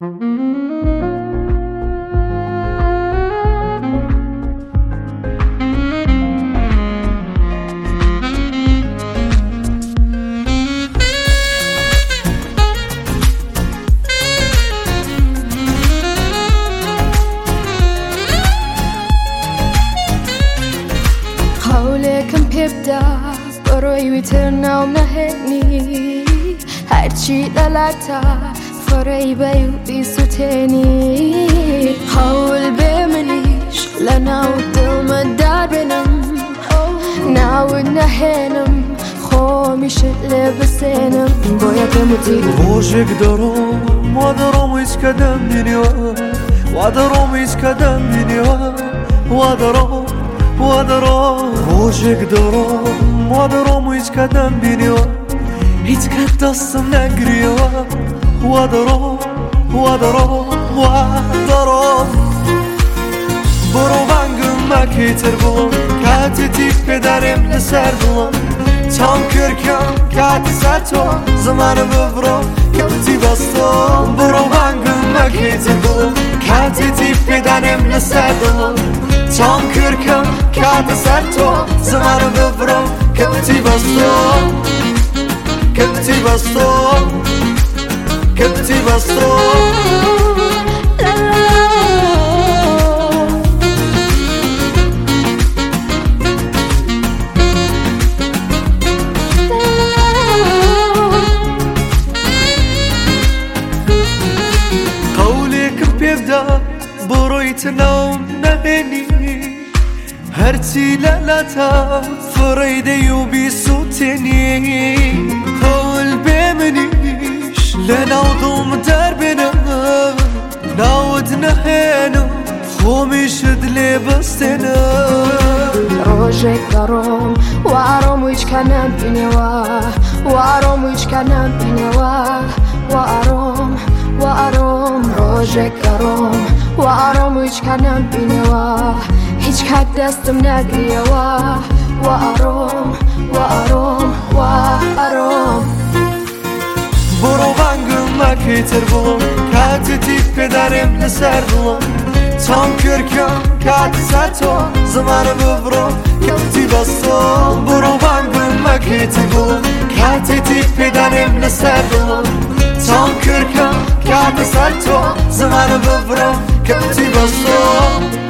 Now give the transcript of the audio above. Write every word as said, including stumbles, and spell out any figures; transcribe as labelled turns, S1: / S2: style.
S1: حولكم بيبدأ بروي ويترنا ومنهني هرچی دلتا فرای بیو بیستنی حول بملیش لناود دل مدار بنم ناود نهنم خومیش لبسنم باید بموتی
S2: روزك دروم ودروم يتكدم بنيوه ودروم يتكدم بنيوه ودروم ودروم روزك دروم ودروم يتكدم بنيوه يتكدسم نقريوه ودروم ودروم ودروم برو بانگم مکیتر بلم کاتی تیف بدارم لسر بلم تام کرکم کاتی سرتو زمان ببرم کبتی بستم برو بانگم مکیتر بلم کاتی تیف بدارم لسر بلم تام کرکم کاتی سرتو زمان ببرم کبتی بستم کبتی بستم کبتی بستم برويت نوم نهني هرتي لالتا فريدي وبيسوتني قول بمنيش لنوضم دربنا ناود نهنو خوميش دلي بستنا
S1: روجك دروم وعروم ويش كانم بنوا وعروم ويش كانم بنوا وعروم وعروم روجك دروم وعروم ويش كانم بنوا هيج كات دستم نقريوا وعروم وعروم وعروم
S2: برو بانگم مکیتر بلم کاتی تیف بدارم لسر بلم تام کرکم کاتی سرتو زمان ببرم کبتی بستم برو بانگم مکیتر بلم کاتی تیف بدارم لسر بلم تام کرکم کاتی سرتو زمان ببرم کبتی بستم